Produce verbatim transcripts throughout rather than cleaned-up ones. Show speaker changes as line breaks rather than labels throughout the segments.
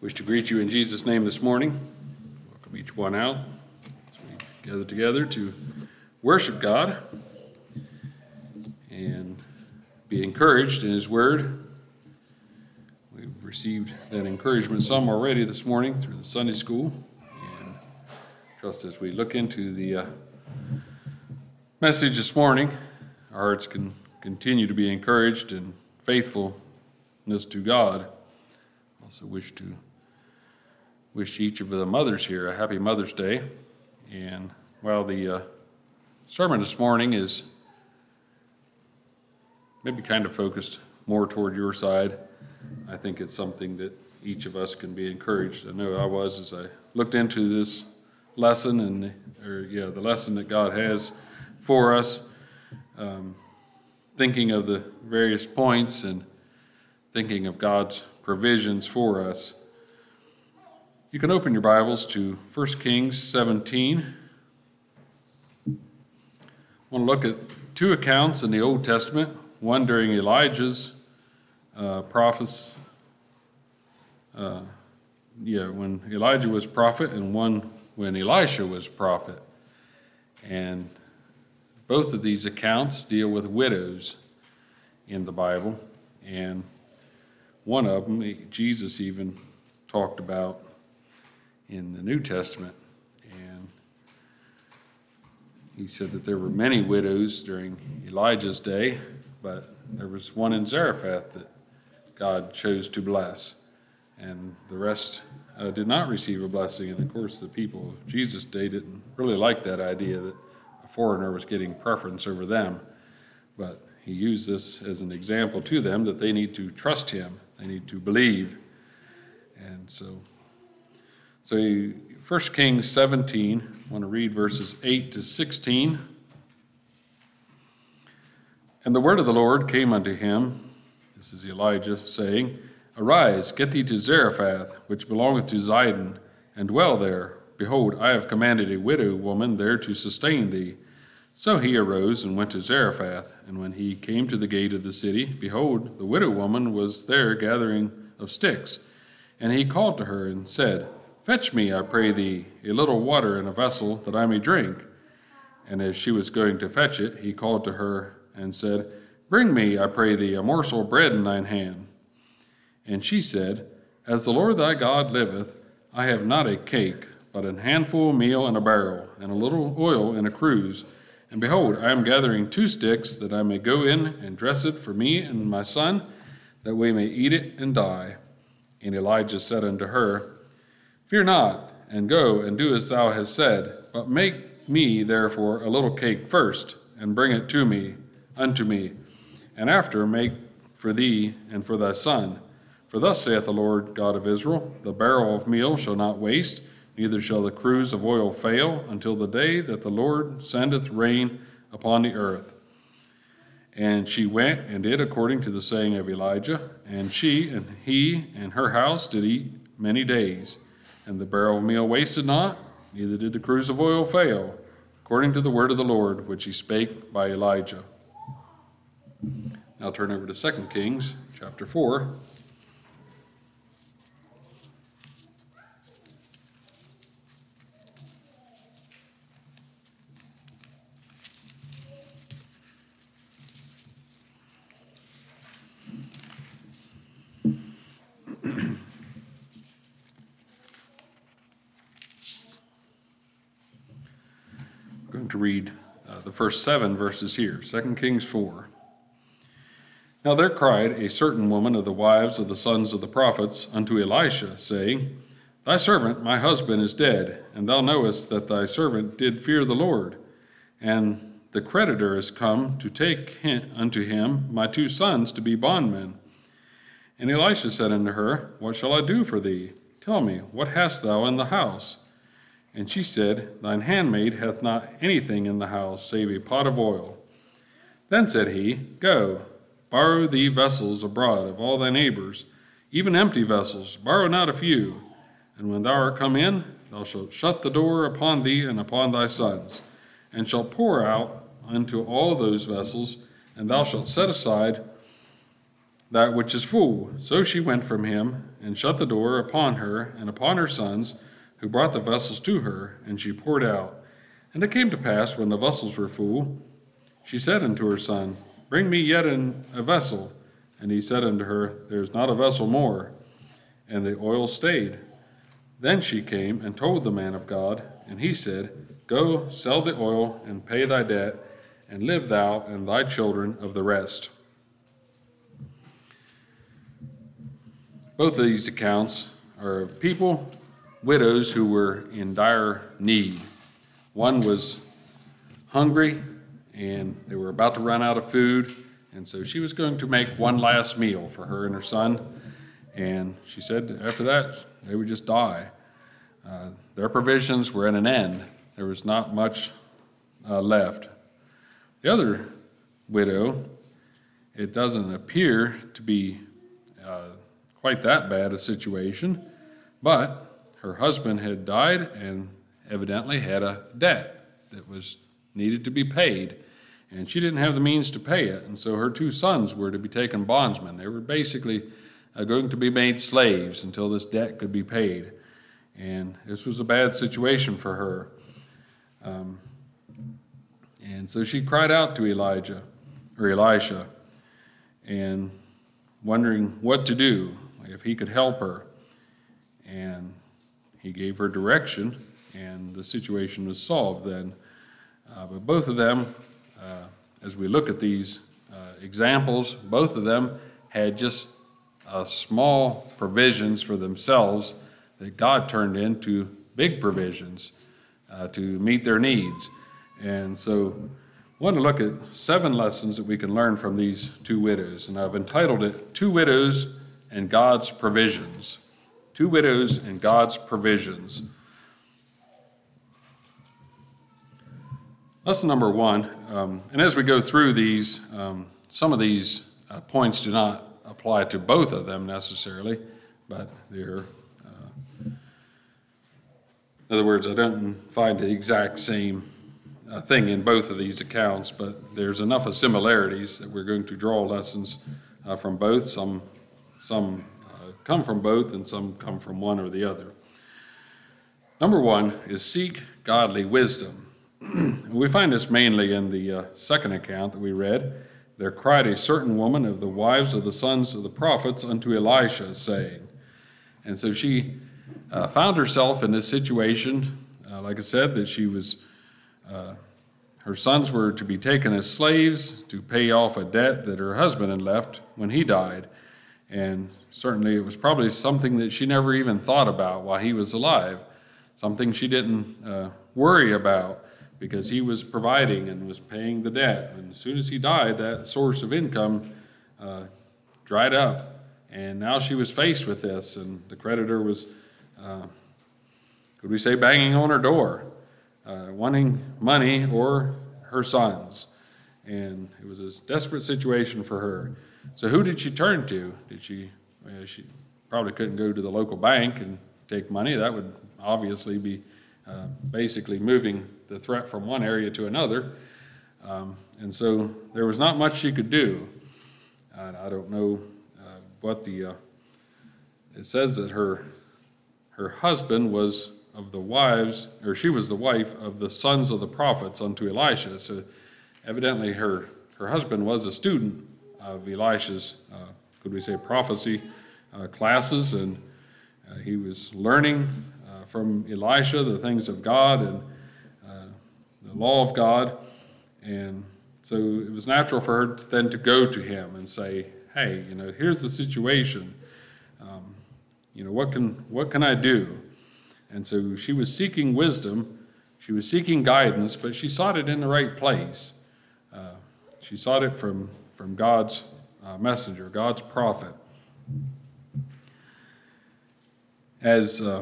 Wish to greet you in Jesus' name this morning. Welcome each one out as we gather together to worship God and be encouraged in His Word. We've received that encouragement some already this morning through the Sunday school, and trust as we look into the uh, message this morning, our hearts can continue to be encouraged in faithfulness to God. Also wish to wish each of the mothers here a happy Mother's Day. And while the uh, sermon this morning is maybe kind of focused more toward your side, I think it's something that each of us can be encouraged. I know I was as I looked into this lesson and or yeah, the lesson that God has for us, um, thinking of the various points and thinking of God's provisions for us. You can open your Bibles to First Kings seventeen. I want to look at two accounts in the Old Testament, one during Elijah's uh, prophets, uh, yeah, when Elijah was prophet, and one when Elisha was prophet. And both of these accounts deal with widows in the Bible, and one of them, Jesus even talked about in the New Testament. And he said that there were many widows during Elijah's day, but there was one in Zarephath that God chose to bless, and the rest uh, did not receive a blessing. And of course, the people of Jesus' day didn't really like that idea that a foreigner was getting preference over them. But he used this as an example to them that they need to trust him. They need to believe. And so, so First Kings seventeen, I want to read verses eight to sixteen. And the word of the Lord came unto him, this is Elijah, saying, Arise, get thee to Zarephath, which belongeth to Zidon, and dwell there. Behold, I have commanded a widow woman there to sustain thee. So he arose and went to Zarephath, and when he came to the gate of the city, behold, the widow woman was there gathering of sticks. And he called to her and said, Fetch me, I pray thee, a little water in a vessel, that I may drink. And as she was going to fetch it, he called to her and said, Bring me, I pray thee, a morsel of bread in thine hand. And she said, As the Lord thy God liveth, I have not a cake, but an handful of meal in a barrel, and a little oil in a cruse. And behold, I am gathering two sticks, that I may go in and dress it for me and my son, that we may eat it and die. And Elijah said unto her, Fear not, and go and do as thou hast said, but make me therefore a little cake first, and bring it to me, unto me, and after make for thee and for thy son. For thus saith the Lord God of Israel, The barrel of meal shall not waste, neither shall the cruse of oil fail, until the day that the Lord sendeth rain upon the earth. And she went and did according to the saying of Elijah, and she and he and her house did eat many days. And the barrel of meal wasted not, neither did the cruse of oil fail, according to the word of the Lord, which he spake by Elijah. Now turn over to Second Kings, chapter four. To read uh, the first seven verses here, Second Kings four. Now there cried a certain woman of the wives of the sons of the prophets unto Elisha, saying, Thy servant, my husband, is dead, and thou knowest that thy servant did fear the Lord. And the creditor is come to take him, unto him my two sons to be bondmen. And Elisha said unto her, What shall I do for thee? Tell me, what hast thou in the house? And she said, Thine handmaid hath not anything in the house, save a pot of oil. Then said he, Go, borrow thee vessels abroad of all thy neighbors, even empty vessels, borrow not a few. And when thou art come in, thou shalt shut the door upon thee and upon thy sons, and shalt pour out unto all those vessels, and thou shalt set aside that which is full. So she went from him, and shut the door upon her and upon her sons, who brought the vessels to her, and she poured out. And it came to pass, when the vessels were full, she said unto her son, Bring me yet in a vessel. And he said unto her, There is not a vessel more. And the oil stayed. Then she came and told the man of God, and he said, Go, sell the oil, and pay thy debt, and live thou and thy children of the rest. Both of these accounts are of people, widows, who were in dire need. One was hungry, and they were about to run out of food, and so she was going to make one last meal for her and her son, and she said after that they would just die. Uh, their provisions were at an end. There was not much uh, left. The other widow, it doesn't appear to be uh, quite that bad a situation, but her husband had died and evidently had a debt that was needed to be paid, and she didn't have the means to pay it, and so her two sons were to be taken bondsmen. They were basically uh, going to be made slaves until this debt could be paid, and this was a bad situation for her. Um, and so she cried out to Elijah, or Elisha, and wondering what to do, if he could help her. And he gave her direction, and the situation was solved then. Uh, but both of them, uh, as we look at these uh, examples, both of them had just uh, small provisions for themselves that God turned into big provisions uh, to meet their needs. And so I want to look at seven lessons that we can learn from these two widows, and I've entitled it, Two Widows and God's Provisions. Two Widows and God's Provisions. Lesson number one, um, and as we go through these, um, some of these uh, points do not apply to both of them necessarily, but they're, uh, in other words, I don't find the exact same uh, thing in both of these accounts, but there's enough of similarities that we're going to draw lessons uh, from both. Some, some uh, come from both, and some come from one or the other. Number one is seek godly wisdom. We find this mainly in the uh, second account that we read. There cried a certain woman of the wives of the sons of the prophets unto Elisha, saying. And so she uh, found herself in this situation, uh, like I said, that she was, uh, her sons were to be taken as slaves to pay off a debt that her husband had left when he died. And certainly it was probably something that she never even thought about while he was alive, something she didn't uh, worry about, because he was providing and was paying the debt. And as soon as he died, that source of income uh, dried up. And now she was faced with this, and the creditor was, uh, could we say, banging on her door, uh, wanting money or her sons. And it was a desperate situation for her. So who did she turn to? Did she, well, she probably couldn't go to the local bank and take money. That would obviously be uh, basically moving the threat from one area to another. Um, and so there was not much she could do. Uh, I don't know uh, what the, uh, it says that her, her husband was of the wives, or she was the wife of the sons of the prophets unto Elisha. So evidently her, her husband was a student of Elisha's, uh, could we say, prophecy uh, classes, and uh, he was learning uh, from Elisha the things of God and the law of God. And so it was natural for her to then to go to him and say, hey, you know, here's the situation. Um, you know, what can what can I do? And so she was seeking wisdom. She was seeking guidance, but she sought it in the right place. Uh, she sought it from, from God's uh, messenger, God's prophet. As uh,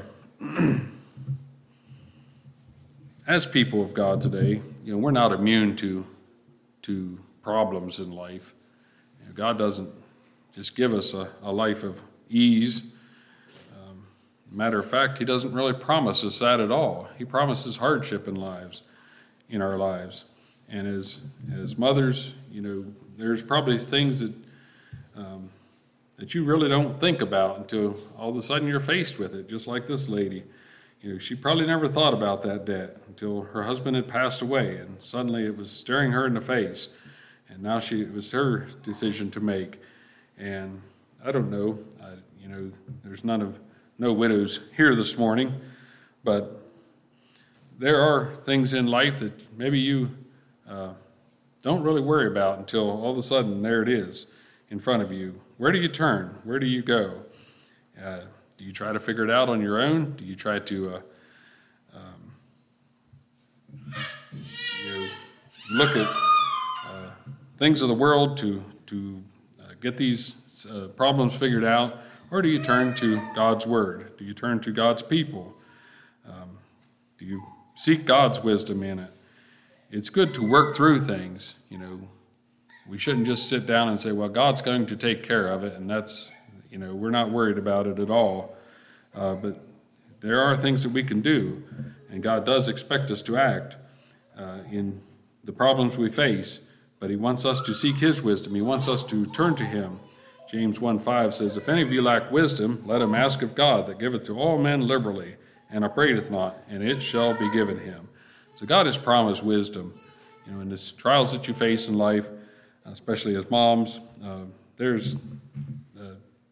As people of God today, you know, we're not immune to, to problems in life. You know, God doesn't just give us a, a life of ease. Um, matter of fact, he doesn't really promise us that at all. He promises hardship in lives, in our lives. And as, as mothers, you know, there's probably things that um, that you really don't think about until all of a sudden you're faced with it, just like this lady. You know, she probably never thought about that debt until her husband had passed away, and suddenly it was staring her in the face. And now she, it was her decision to make. And I don't know, I, you know, there's none of, no widows here this morning, but there are things in life that maybe you uh, don't really worry about until all of a sudden there it is in front of you. Where do you turn? Where do you go? Uh, do you try to figure it out on your own? Do you try to uh, um, you know, look at uh, things of the world to, to uh, get these uh, problems figured out? Or do you turn to God's Word? Do you turn to God's people? Um, do you seek God's wisdom in it? It's good to work through things. You know, we shouldn't just sit down and say, well, God's going to take care of it, and that's, you know, we're not worried about it at all. Uh, but there are things that we can do, and God does expect us to act uh, in the problems we face, but he wants us to seek his wisdom. He wants us to turn to him. James one five says, if any of you lack wisdom, let him ask of God, that giveth to all men liberally, and upbraideth not, and it shall be given him. So God has promised wisdom. You know, in the trials that you face in life, especially as moms, uh, there's uh,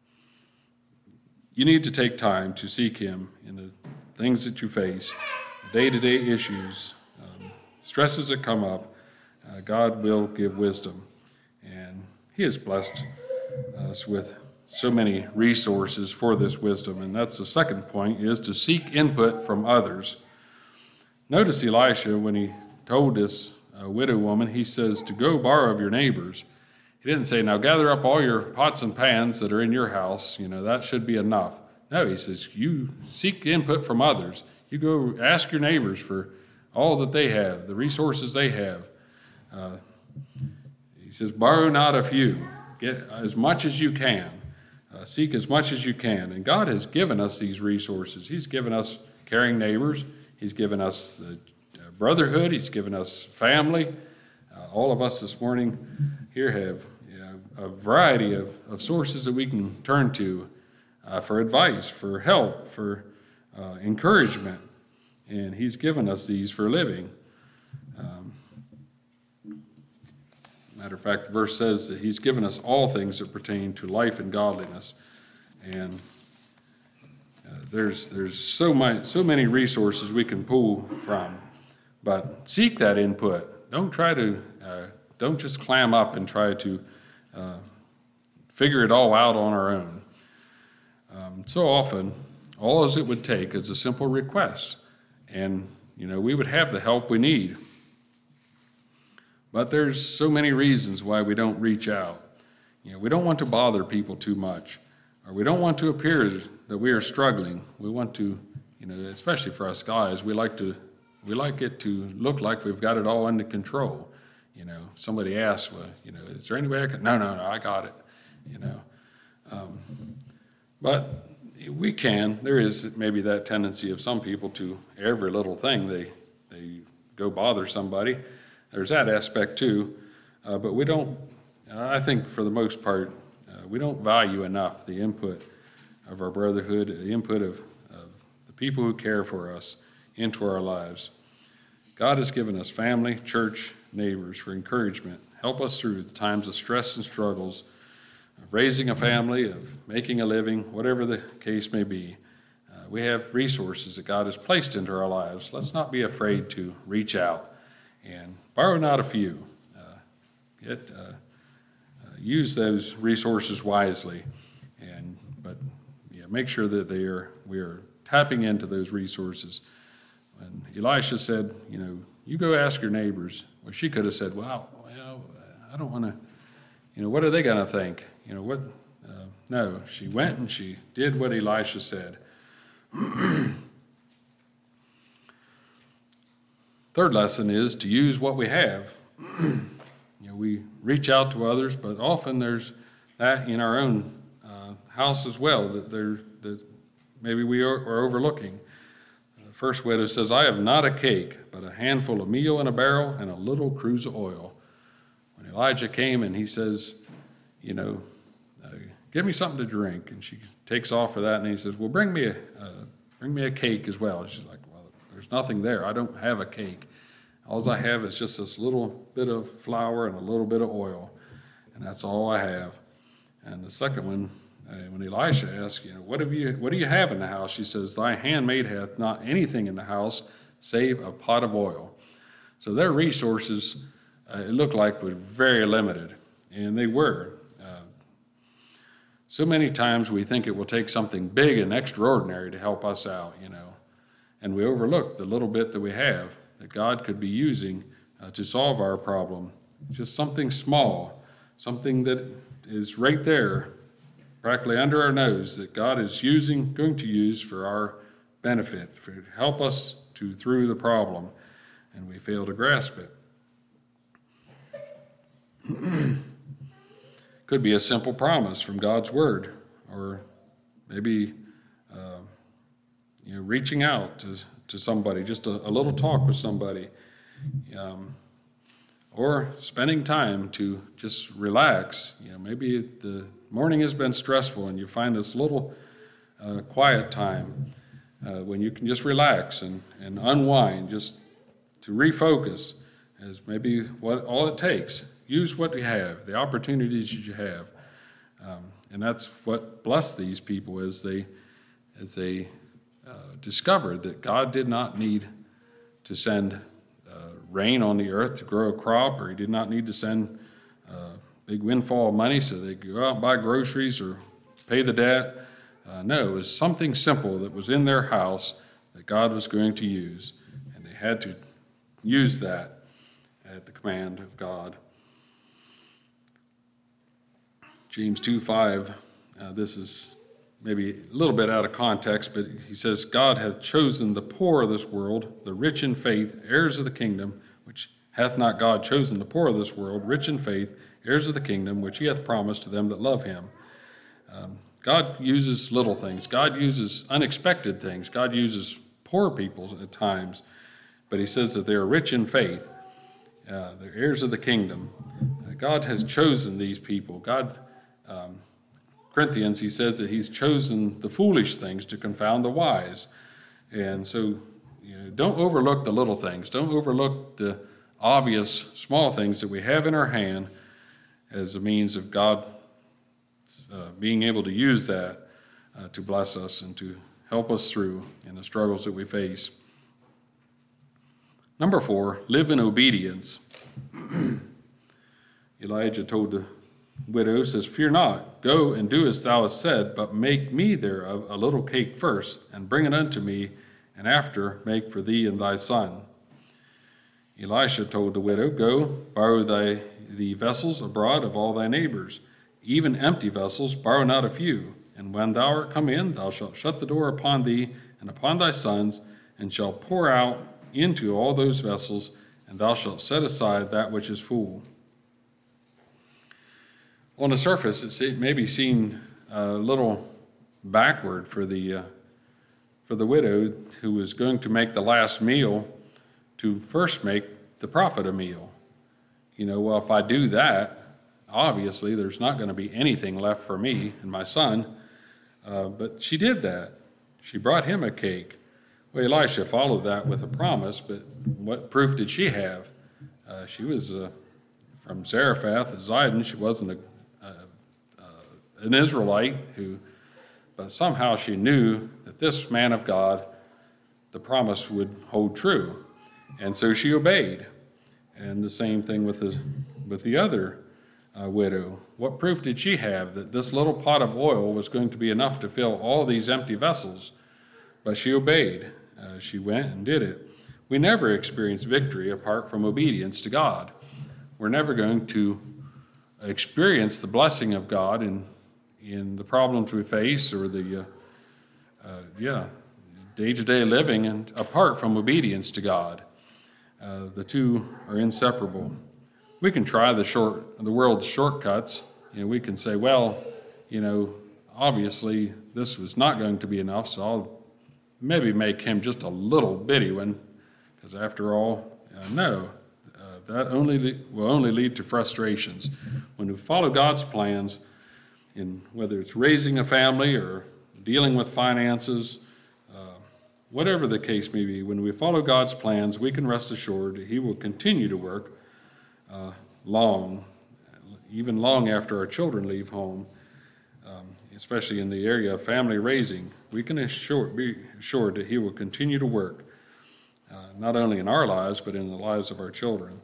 you need to take time to seek him in the things that you face, day-to-day issues, um, stresses that come up. Uh, God will give wisdom, and he has blessed us with so many resources for this wisdom. And that's the second point, is to seek input from others. Notice Elisha, when he told this uh, widow woman, he says to go borrow of your neighbors. He didn't say, now gather up all your pots and pans that are in your house, you know, that should be enough. No, he says, you seek input from others. You go ask your neighbors for all that they have, the resources they have. Uh, he says, borrow not a few. Get as much as you can. Uh, seek as much as you can. And God has given us these resources. He's given us caring neighbors. He's given us uh, brotherhood. He's given us family. Uh, all of us this morning here have you know, a variety of, of sources that we can turn to uh, for advice, for help, for uh, encouragement. And he's given us these for living. Um, Matter of fact, the verse says that he's given us all things that pertain to life and godliness. And uh, there's there's so much, so many resources we can pull from. But seek that input. Don't try to, uh, don't just clam up and try to uh, figure it all out on our own. Um, so often, all as it would take is a simple request. And, you know, we would have the help we need. But there's so many reasons why we don't reach out. You know, we don't want to bother people too much, or we don't want to appear that we are struggling. We want to, you know, especially for us guys, we like to, we like it to look like we've got it all under control. You know, somebody asks, well, you know, is there any way I can? No, no, no, I got it. You know, um, but we can. There is maybe that tendency of some people to every little thing they they go bother somebody. There's that aspect too, uh, but we don't, I think for the most part, uh, we don't value enough the input of our brotherhood, the input of, of the people who care for us into our lives. God has given us family, church, neighbors for encouragement. Help us through the times of stress and struggles, of raising a family, of making a living, whatever the case may be. Uh, we have resources that God has placed into our lives. Let's not be afraid to reach out. And borrow not a few. Uh, get uh, uh, use those resources wisely, and but yeah, make sure that they are we are tapping into those resources. And Elisha said, you know, you go ask your neighbors. Well, she could have said, well, well I don't want to. You know, what are they going to think? You know what? Uh, no, she went and she did what Elisha said. Third lesson is to use what we have. You know, we reach out to others, but often there's that in our own uh, house as well that there that maybe we are, are overlooking. The first widow says, I have not a cake, but a handful of meal in a barrel and a little cruse of oil. When Elijah came and he says, you know, uh, give me something to drink. And she takes off for that, and he says, well, bring me a, uh, bring me a cake as well. And she's like, well, there's nothing there. I don't have a cake. All I have is just this little bit of flour and a little bit of oil, and that's all I have. And the second one, uh, when Elisha asks, you know, what have you, what do you have in the house? She says, thy handmaid hath not anything in the house save a pot of oil. So their resources, uh, it looked like, were very limited, and they were. Uh, so many times we think it will take something big and extraordinary to help us out, you know, and we overlook the little bit that we have that God could be using uh, to solve our problem. Just something small, something that is right there, practically under our nose, that God is using, going to use for our benefit, for to help us to through the problem, and we fail to grasp it. Could be a simple promise from God's word, or maybe uh, you know, reaching out to, to somebody, just a, a little talk with somebody, um, or spending time to just relax. You know, maybe the morning has been stressful, and you find this little uh, quiet time uh, when you can just relax and, and unwind, just to refocus, is maybe what all it takes. Use what you have, the opportunities that you have, um, and that's what blessed these people as they as they uh, discovered that God did not need to send uh, rain on the earth to grow a crop, or He did not need to send a uh, big windfall of money so they could go out and buy groceries or pay the debt. Uh, no, it was something simple that was in their house that God was going to use, and they had to use that at the command of God. James two five, uh, this is maybe a little bit out of context, but he says, God hath chosen the poor of this world, the rich in faith, heirs of the kingdom, which hath not God chosen the poor of this world, rich in faith, heirs of the kingdom, which He hath promised to them that love Him. Um, God uses little things. God uses unexpected things. God uses poor people at times, but He says that they are rich in faith. Uh, they're heirs of the kingdom. Uh, God has chosen these people. God, um, Corinthians, he says that He's chosen the foolish things to confound the wise. And so, you know, don't overlook the little things. Don't overlook the obvious small things that we have in our hand as a means of God uh, being able to use that uh, to bless us and to help us through in the struggles that we face. Number four, live in obedience. Elijah told the widow, says, fear not, go and do as thou hast said, but make me thereof a little cake first, and bring it unto me, and after make for thee and thy son. Elisha told the widow, go, borrow thy the vessels abroad of all thy neighbors, even empty vessels, borrow not a few. And when thou art come in, thou shalt shut the door upon thee and upon thy sons, and shalt pour out into all those vessels, and thou shalt set aside that which is full. On the surface, it may be seen a little backward for the uh, for the widow who was going to make the last meal to first make the prophet a meal. You know, well, if I do that, obviously there's not going to be anything left for me and my son. Uh, but she did that. She brought him a cake. Well, Elisha followed that with a promise, but what proof did she have? Uh, she was uh, from Zarephath, Zidon. She wasn't a, uh, uh, an Israelite, who, but somehow she knew that this man of God, the promise would hold true. And so she obeyed. And the same thing with the, with the other uh, widow. What proof did she have that this little pot of oil was going to be enough to fill all these empty vessels? But she obeyed. Uh, she went and did it. We never experience victory apart from obedience to God. We're never going to experience the blessing of God in in the problems we face or the uh, uh, yeah day-to-day living, and apart from obedience to God. Uh, the two are inseparable. We can try the short, the world's shortcuts. You know, we can say, well, you know, obviously this was not going to be enough, so I'll maybe make him just a little bitty one, because after all, uh, no, uh, that only le- will only lead to frustrations. When we follow God's plans, in whether it's raising a family or dealing with finances, uh, whatever the case may be, when we follow God's plans, we can rest assured He will continue to work uh, long, even long after our children leave home, um, especially in the area of family raising. We can assure, be assured that He will continue to work, uh, not only in our lives, but in the lives of our children.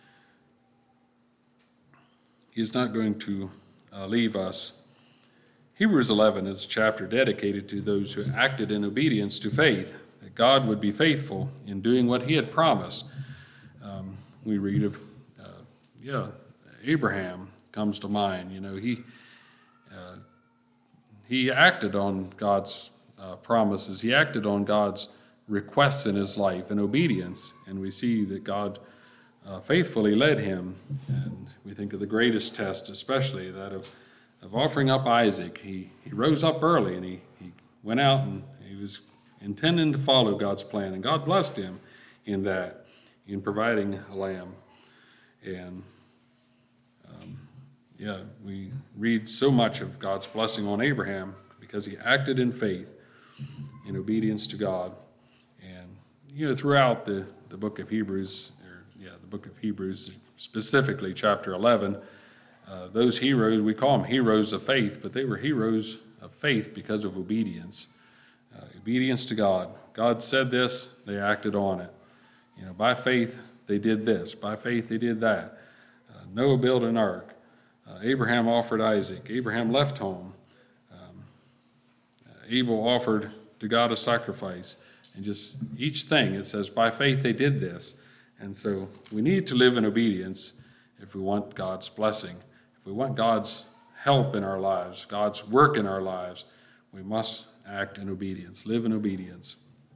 He's not going to uh, leave us. Hebrews eleven is a chapter dedicated to those who acted in obedience to faith, that God would be faithful in doing what He had promised. Um, we read of, uh, yeah, Abraham comes to mind. You know, he uh, he acted on God's uh, promises. He acted on God's requests in his life in obedience, and we see that God uh, faithfully led him. And we think of the greatest test, especially that of of offering up Isaac. He he rose up early, and he, he went out, and he was intending to follow God's plan, and God blessed him in that, in providing a lamb. And um, yeah, we read so much of God's blessing on Abraham because he acted in faith, in obedience to God. And you know, throughout the, the book of Hebrews, or yeah, the book of Hebrews, specifically chapter eleven, Uh, those heroes, we call them heroes of faith, but they were heroes of faith because of obedience. Uh, obedience to God. God said this, they acted on it. You know, by faith, they did this. By faith, they did that. Uh, Noah built an ark. Uh, Abraham offered Isaac. Abraham left home. Um, uh, Abel offered to God a sacrifice. And just each thing, it says, by faith, they did this. And so we need to live in obedience if we want God's blessing. If we want God's help in our lives, God's work in our lives, we must act in obedience, live in obedience.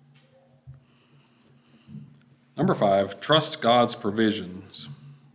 Number five, trust God's provisions.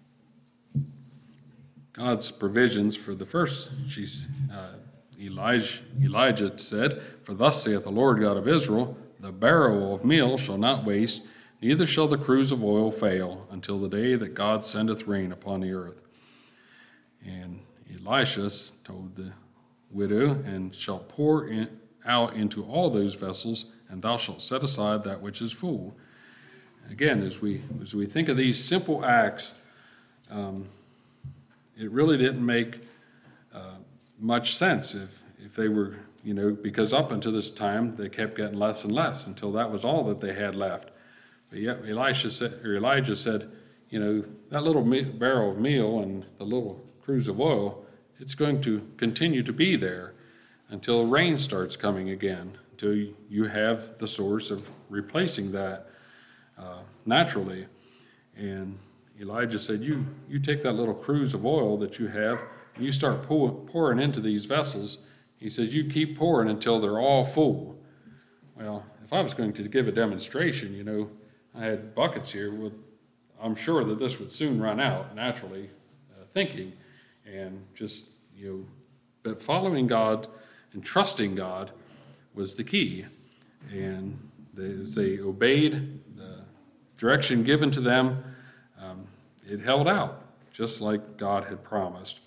God's provisions for the first, she's, uh, Elijah, Elijah said, "For thus saith the Lord God of Israel, the barrel of meal shall not waste, neither shall the cruse of oil fail, until the day that God sendeth rain upon the earth." And Elisha told the widow, "And shall pour in, out into all those vessels, and thou shalt set aside that which is full." Again, as we as we think of these simple acts, um, it really didn't make uh, much sense if if they were, you know, because up until this time they kept getting less and less until that was all that they had left. But yet Elisha said, or Elijah said, you know, that little me- barrel of meal and the little cruse of oil, it's going to continue to be there until rain starts coming again, until you have the source of replacing that uh, naturally. And Elijah said, you you take that little cruse of oil that you have and you start pour, pouring into these vessels. He says, you keep pouring until they're all full. Well, if I was going to give a demonstration, you know, I had buckets here with, I'm sure that this would soon run out, naturally uh, thinking. And just, you know, but following God and trusting God was the key. And they, as they obeyed the direction given to them, um, it held out, just like God had promised.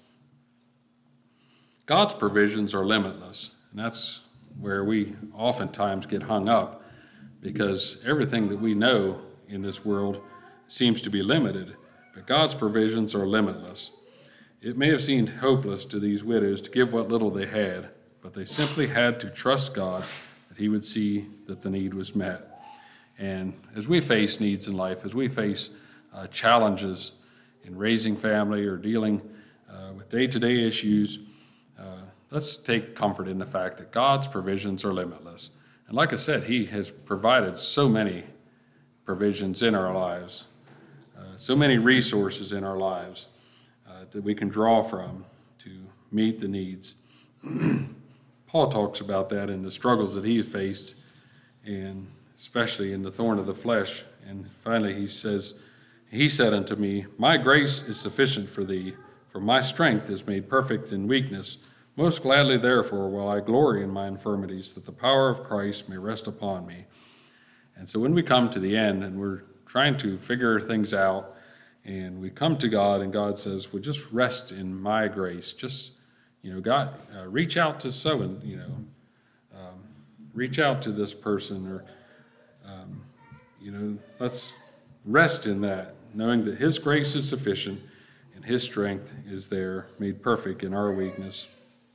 God's provisions are limitless, and that's where we oftentimes get hung up, because everything that we know in this world seems to be limited, but God's provisions are limitless. It may have seemed hopeless to these widows to give what little they had, but they simply had to trust God that He would see that the need was met. And as we face needs in life, as we face uh, challenges in raising family or dealing uh, with day-to-day issues, uh, let's take comfort in the fact that God's provisions are limitless. And like I said, He has provided so many provisions in our lives, uh, so many resources in our lives uh, that we can draw from to meet the needs. Paul talks about that in the struggles that he faced, and especially in the thorn of the flesh. And finally he says, He said unto me, My grace is sufficient for thee, for my strength is made perfect in weakness. Most gladly therefore will I glory in my infirmities, that the power of Christ may rest upon me. And so when we come to the end and we're trying to figure things out, and we come to God and God says, well, just rest in my grace. Just you know, God, uh, reach out to someone, you know, um, reach out to this person, or, um, you know, let's rest in that, knowing that his grace is sufficient and his strength is there, made perfect in our weakness.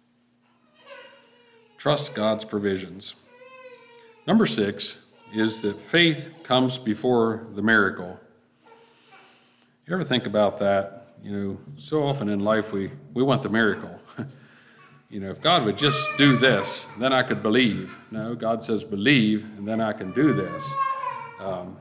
Trust God's provisions. Number six is that faith comes before the miracle. You ever think about that? You know, so often in life we, we want the miracle. You know, if God would just do this, then I could believe. No, God says believe, and then I can do this. Um,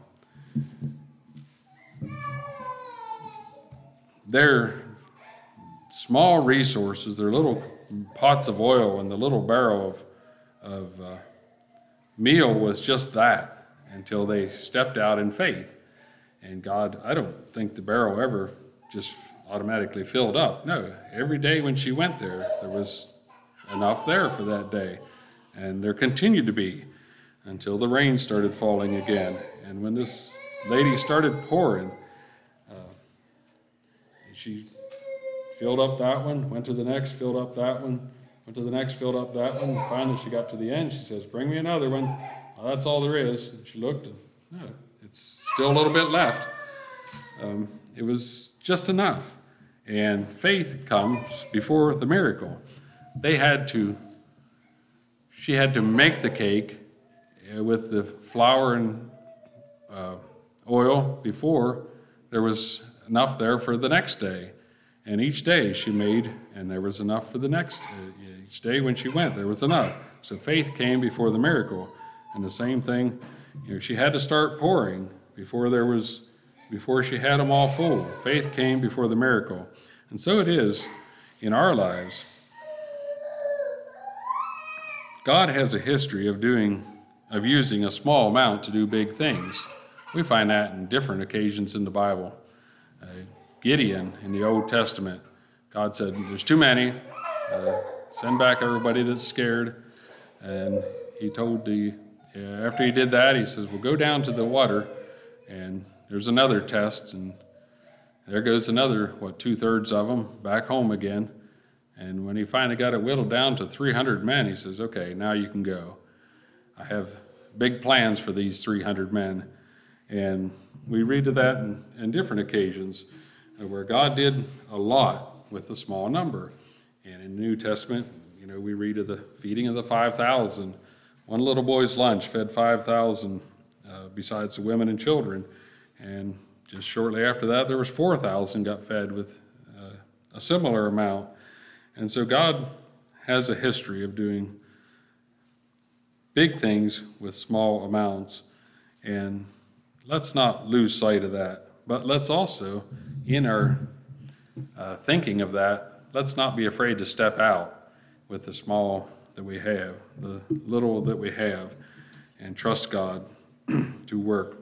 they're small resources. They're little pots of oil, and the little barrel of, of uh, meal was just that until they stepped out in faith. And God, I don't think the barrel ever just automatically filled up. No, every day when she went there, there was enough there for that day. And there continued to be until the rain started falling again. And when this lady started pouring, uh, she filled up that one, went to the next, filled up that one, went to the next, filled up that one. Finally, she got to the end. She says, bring me another one. Well, that's all there is. And she looked, and no, it's still a little bit left. Um, it was just enough. And faith comes before the miracle. They had to, she had to make the cake with the flour and uh, oil before there was enough there for the next day. And each day she made, and there was enough for the next. Uh, each day when she went, there was enough. So faith came before the miracle. And the same thing, you know, she had to start pouring before there was, before she had them all full. Faith came before the miracle. And so it is in our lives. God has a history of doing, of using a small amount to do big things. We find that in different occasions in the Bible. Uh, Gideon in the Old Testament, God said, there's too many, uh, send back everybody that's scared. And he told the, uh, after he did that, he says, well, go down to the water, and there's another test, and there goes another, what, two-thirds of them back home again. And when he finally got it whittled down to three hundred men, he says, okay, now you can go. I have big plans for these three hundred men. And we read of that in, in different occasions, where God did a lot with a small number. And in the New Testament, you know, we read of the feeding of the five thousand. One little boy's lunch fed five thousand, uh, besides the women and children. And just shortly after that, there was four thousand got fed with uh, a similar amount. And so God has a history of doing big things with small amounts. And let's not lose sight of that. But let's also, in our uh, thinking of that, let's not be afraid to step out with the small that we have, the little that we have, and trust God to work.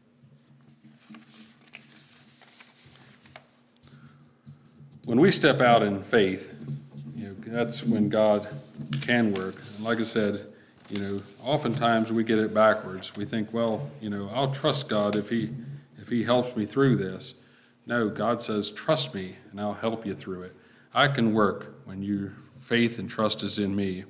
When we step out in faith, you know, that's when God can work. And like I said, you know, oftentimes we get it backwards. We think, well, you know, I'll trust God if he if he helps me through this. No, God says, trust me, and I'll help you through it. I can work when your faith and trust is in me.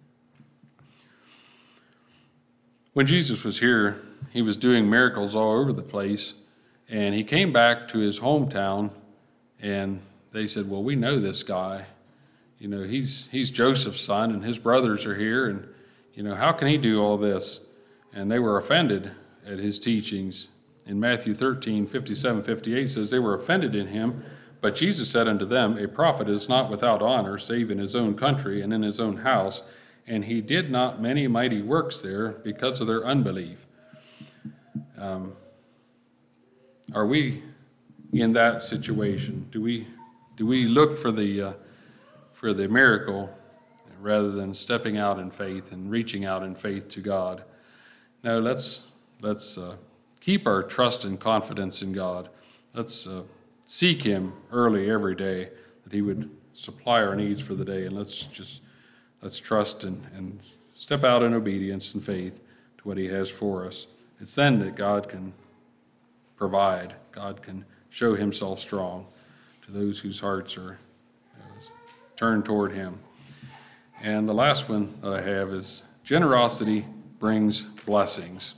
When Jesus was here, he was doing miracles all over the place, and he came back to his hometown, and they said, well, we know this guy. You know, he's he's Joseph's son, and his brothers are here, and, you know, how can he do all this? And they were offended at his teachings. In Matthew thirteen, fifty-seven, fifty-eight says, they were offended in him, but Jesus said unto them, a prophet is not without honor, save in his own country and in his own house. And he did not many mighty works there because of their unbelief. Um, are we in that situation? Do we do we look for the uh, for the miracle rather than stepping out in faith and reaching out in faith to God? No, let's let's uh, keep our trust and confidence in God. Let's uh, seek him early every day, that he would supply our needs for the day, and let's just let's trust and, and step out in obedience and faith to what he has for us. It's then that God can provide. God can show himself strong to those whose hearts are uh, turned toward him. And the last one that I have is generosity brings blessings.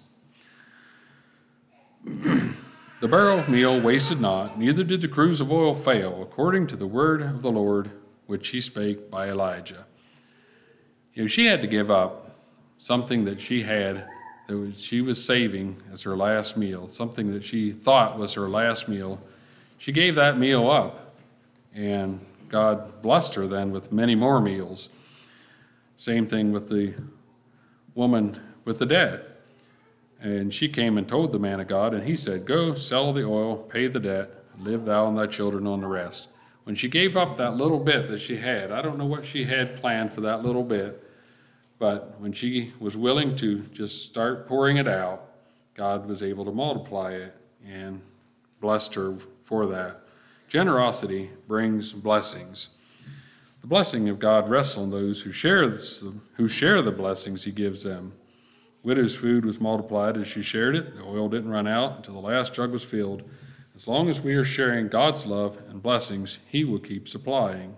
The barrel of meal wasted not, neither did the cruse of oil fail, according to the word of the Lord, which he spake by Elijah. You know, she had to give up something that she had, that was, she was saving as her last meal, something that she thought was her last meal. She gave that meal up, and God blessed her then with many more meals. Same thing with the woman with the debt. And she came and told the man of God, and he said, go, sell the oil, pay the debt, live thou and thy children on the rest. When she gave up that little bit that she had, I don't know what she had planned for that little bit, but when she was willing to just start pouring it out, God was able to multiply it and blessed her for that. Generosity brings blessings. The blessing of God rests on those who share, this, who share the blessings he gives them. Widow's food was multiplied as she shared it. The oil didn't run out until the last jug was filled. As long as we are sharing God's love and blessings, he will keep supplying.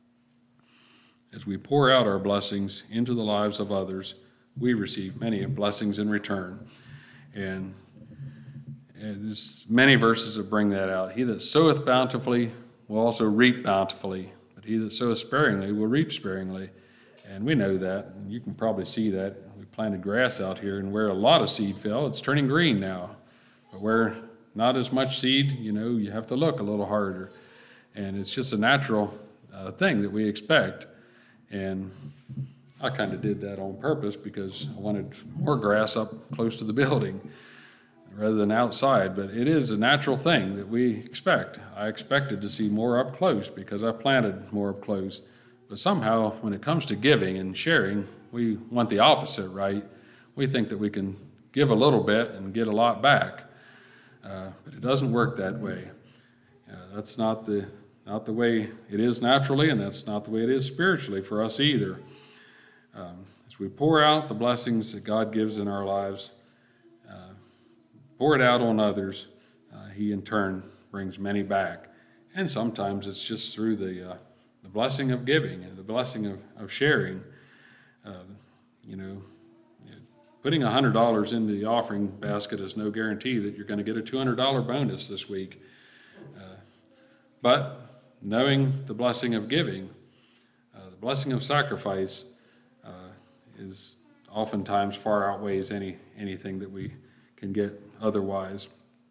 As we pour out our blessings into the lives of others, we receive many blessings in return. And, and there's many verses that bring that out. He that soweth bountifully will also reap bountifully, but he that soweth sparingly will reap sparingly. And we know that, and you can probably see that. We planted grass out here, and where a lot of seed fell, it's turning green now. But where not as much seed, you know, you have to look a little harder. And it's just a natural uh, thing that we expect. And I kind of did that on purpose because I wanted more grass up close to the building rather than outside. But it is a natural thing that we expect. I expected to see more up close because I planted more up close. But somehow, when it comes to giving and sharing, we want the opposite, right? We think that we can give a little bit and get a lot back. Uh, but it doesn't work that way. Uh, that's not the not the way it is naturally, and that's not the way it is spiritually for us either. Um, as we pour out the blessings that God gives in our lives, uh, pour it out on others, uh, he in turn brings many back. And sometimes it's just through the uh, the blessing of giving and the blessing of, of sharing. Uh, you know, putting one hundred dollars into the offering basket is no guarantee that you're going to get a two hundred dollars bonus this week. Uh, but knowing the blessing of giving, uh, the blessing of sacrifice uh, is oftentimes far outweighs any anything that we can get otherwise.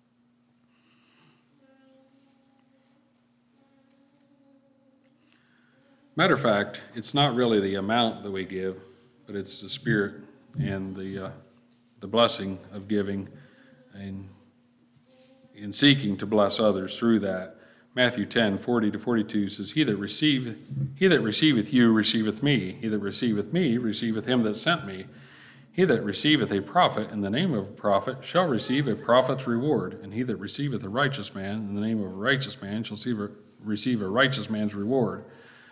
Matter of fact, it's not really the amount that we give, but it's the spirit and the uh, the blessing of giving and in seeking to bless others through that. Matthew ten, forty to forty-two says, He that receiveth, he that receiveth you receiveth me. He that receiveth me receiveth him that sent me. He that receiveth a prophet in the name of a prophet shall receive a prophet's reward. And he that receiveth a righteous man in the name of a righteous man shall receive a righteous man's reward.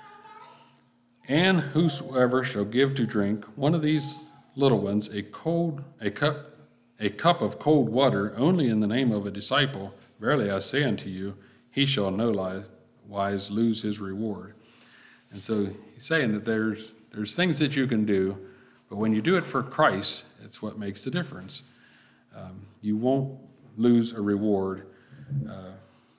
And whosoever shall give to drink one of these little ones a cold a cup a cup of cold water only in the name of a disciple, verily I say unto you, he shall no wise lose his reward. And so he's saying that there's there's things that you can do, but when you do it for Christ, it's what makes the difference. Um, you won't lose a reward uh,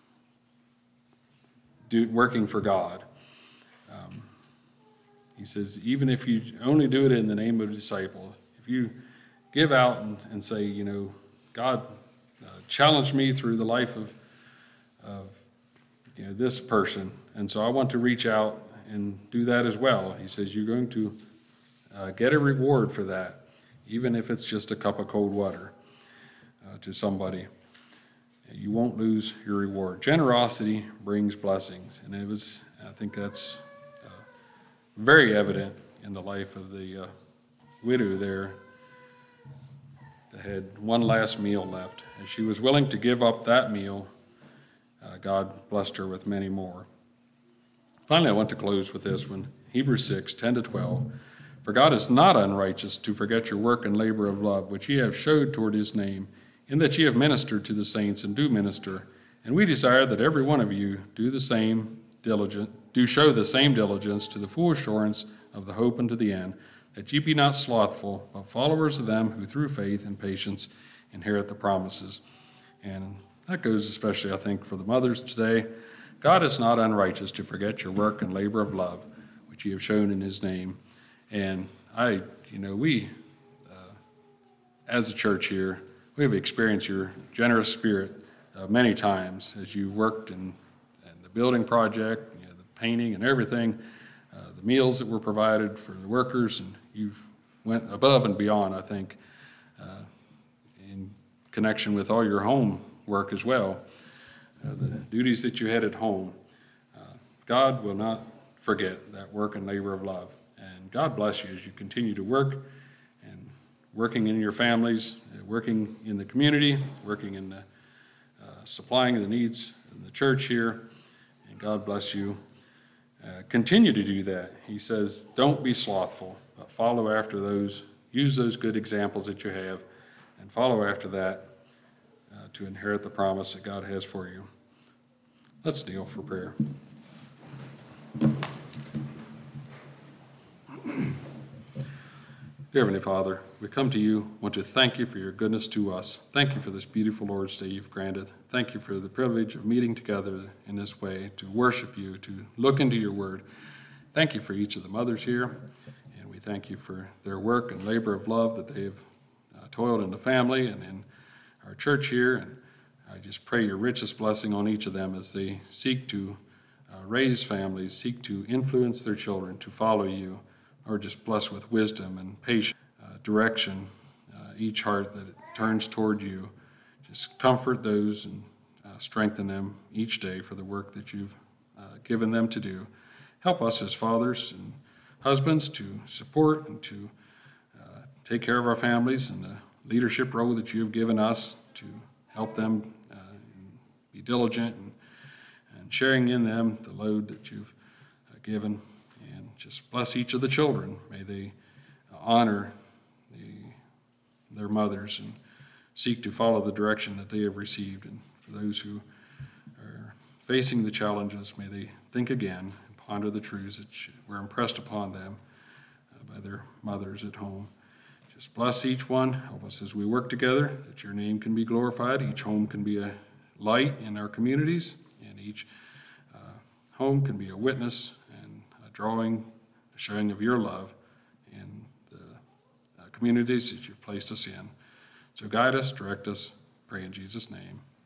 do, working for God. Um, He says, even if you only do it in the name of a disciple, if you give out and, and say, you know, God uh, challenged me through the life of, of, you know, this person, and so I want to reach out and do that as well. He says, you're going to uh, get a reward for that, even if it's just a cup of cold water uh, to somebody. You won't lose your reward. Generosity brings blessings, and it was, I think that's very evident in the life of the uh, widow there that had one last meal left. As she was willing to give up that meal, uh, God blessed her with many more. Finally, I want to close with this one, Hebrews six, ten to twelve. For God is not unrighteous to forget your work and labor of love, which ye have showed toward his name, in that ye have ministered to the saints and do minister. And we desire that every one of you do the same diligent do show the same diligence to the full assurance of the hope unto the end, that ye be not slothful, but followers of them who through faith and patience inherit the promises. And that goes especially, I think, for the mothers today. God is not unrighteous to forget your work and labor of love, which ye have shown in his name. And I, you know, we, uh, as a church here, we have experienced your generous spirit uh, many times as you've worked in, in the building project, you know, the painting and everything, uh, the meals that were provided for the workers, and you've went above and beyond, I think, uh, in connection with all your home work as well, uh, the duties that you had at home. Uh, God will not forget that work and labor of love. And God bless you as you continue to work and working in your families, uh, working in the community, working in the, uh, supplying the needs in the church here. And God bless you. Uh, continue to do that. He says, don't be slothful, but follow after those, use those good examples that you have, and follow after that uh, to inherit the promise that God has for you. Let's kneel for prayer. Dear Heavenly Father, we come to you, want to thank you for your goodness to us. Thank you for this beautiful Lord's Day you've granted. Thank you for the privilege of meeting together in this way to worship you, to look into your word. Thank you for each of the mothers here, and we thank you for their work and labor of love that they've uh, toiled in the family and in our church here. And I just pray your richest blessing on each of them as they seek to uh, raise families, seek to influence their children to follow you, or just bless with wisdom and patience, uh, direction, uh, each heart that it turns toward you. Just comfort those and uh, strengthen them each day for the work that you've uh, given them to do. Help us as fathers and husbands to support and to uh, take care of our families and the leadership role that you have given us to help them uh, be diligent and, and sharing in them the load that you've uh, given. Just bless each of the children. May they honor the, their mothers and seek to follow the direction that they have received. And for those who are facing the challenges, may they think again and ponder the truths that were impressed upon them uh, by their mothers at home. Just bless each one. Help us as we work together, that your name can be glorified. Each home can be a light in our communities, and each uh, home can be a witness drawing, a showing of your love in the uh, communities that you've placed us in. So guide us, direct us, pray in Jesus' name.